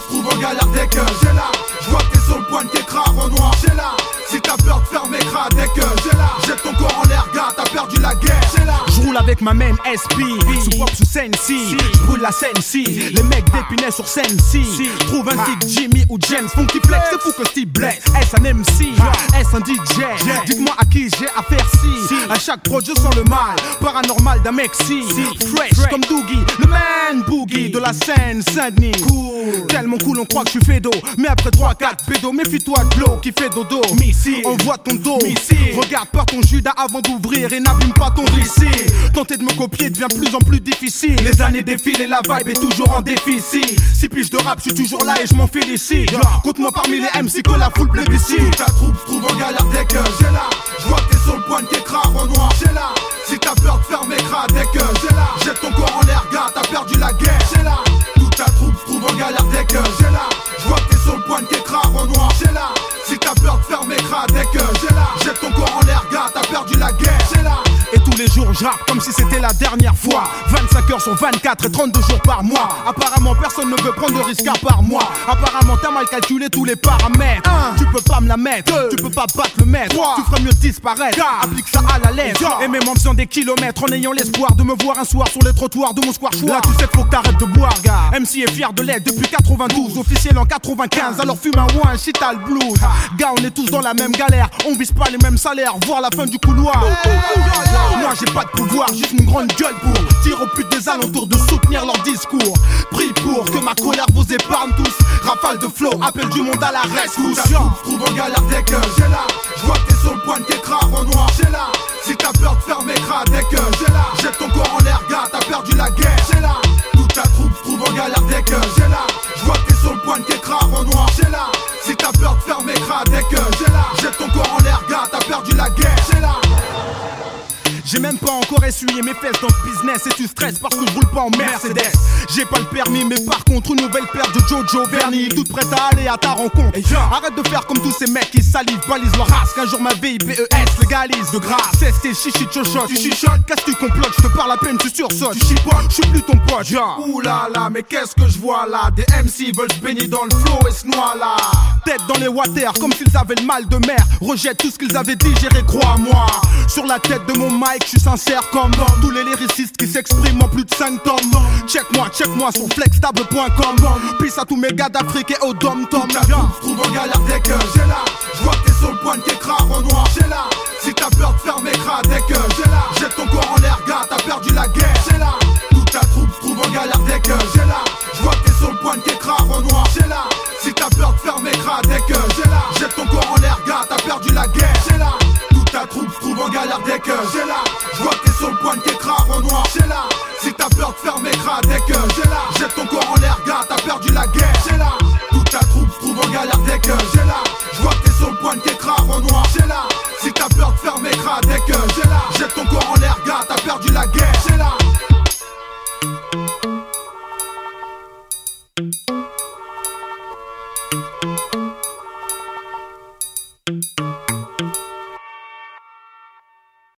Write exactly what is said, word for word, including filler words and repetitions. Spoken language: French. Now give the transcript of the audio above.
trouve en galère dès que j'ai là. Je vois que t'es sur le point de t'écraser en noir, j'ai là. Si t'as peur de faire mes cras dès que j'ai là. Jette ton corps en l'air, gars, t'as perdu la guerre, j'ai là. Je roule avec ma main S P, sous pop sous Sensi. Je brûle la scène si, les mecs d'Épinay sur scène si. Trouve un stick Jimmy ou James, Funky Flex, c'est fou que Steve blesse. Est-ce un M C, est-ce un D J? Dites-moi à qui j'ai affaire si. À chaque prod je sens le mal, paranormal d'un mec si. Fresh comme Doogie, le man boogie de la scène Saint-Denis. Cool, tellement cool on croit que je suis fédo. Mais après trois quatre pédos, méfie-toi de l'eau qui fait dodo. Missile, envoie ton dos, missile. Regarde pas ton Judas avant d'ouvrir et n'abîme pas ton récit. Tenter de me copier devient plus en plus difficile. Les années défilent et la vibe est toujours en déficit. Six piges de rap, je suis toujours là et je m'en félicite. Compte-moi parmi les M C que la foule plébiscite. Toute ta troupe se trouve en galère dès que j'ai là. Je vois que t'es sur le point de t'écraser en noir, j'ai là. Si t'as peur de faire mes cras dès que j'ai là. Jette ton corps en l'air, gars, t'as perdu la guerre, j'ai là. Toute ta troupe se trouve en galère dès que j'ai là. Je vois que t'es sur le point de t'écraser en noir, j'ai là. Si t'as peur de faire mes cras dès que j'ai là. Jette ton corps en l'air, gars, t'as perdu la guerre, j'ai là. Et tous les jours je rappe comme si c'était la dernière fois. Vingt-cinq heures sur vingt-quatre et trente-deux jours par mois. Apparemment personne ne veut prendre de risque à part moi. Apparemment t'as mal calculé tous les paramètres. Un, tu peux pas me la mettre, deux, tu peux pas battre le maître. Trois, tu ferais mieux disparaître, quatre, applique ça à la lettre. Et même en faisant des kilomètres en ayant l'espoir de me voir un soir sur les trottoirs de mon square choix. Là tu sais faut que t'arrêtes de boire gars. M C est fier de l'être depuis quatre-vingt-douze, officiel en quatre-vingt-quinze. Alors fume un ouin, shit t'as le blues. Gars on est tous dans la même galère, on vise pas les mêmes salaires, voir la fin du couloir. Moi j'ai pas de pouvoir, juste une grande gueule pour dire aux putes des alentours de soutenir leur discours. Prie pour que ma colère vous épargne tous. Rafale de flow, appel du monde à la rescousse. Ta troupe se trouve en galère dès que j'ai là. Je vois que t'es sur le point de t'écraser en noir, j'ai là. Si t'as peur de faire mes cras dès que j'ai là. Jette ton corps en l'air, gars, t'as perdu la guerre, j'ai là. Toute ta troupe se trouve en galère dès que j'ai là. Je vois que t'es sur le point de t'écraser en noir, j'ai là. Si t'as peur de faire mes cras dès que j'ai là. Jette ton corps en l'air, gars, t'as perdu la guerre, j'ai là. J'ai même pas encore essuyé mes fesses dans ce business. Et tu stresses parce que je roule pas en Mercedes. J'ai pas le permis mais par contre une nouvelle paire de Jojo Verni. Toute prête à aller à ta rencontre. Et arrête de faire comme tous ces mecs qui salivent, balisent leur race. Qu'un jour ma V I P E S légalise de grâce. C'est tes chichi chochotes. Tu chichotes, qu'est-ce que tu complotes? Je te parle à peine, tu sursautes. Tu chipotes, je suis plus ton pote. Ouh là là, mais qu'est-ce que je vois là? Des M C veulent se baigner dans le flow et se noient là. Tête dans les water comme s'ils avaient le mal de mer. Rejette tout ce qu'ils avaient digéré, crois-moi. Sur la tête de mon mic, je suis sincère comme tous les lyricistes qui s'expriment en plus de cinq tomes. Check-moi, check-moi sur flextable point com. Peace à tous mes gars d'Afrique et au dom-tom. Ta troupe se trouve en galère dès que j'ai là. Je vois que t'es sur le point de t'écraser en noir, j'ai là. Si t'as peur de faire mes cras dès que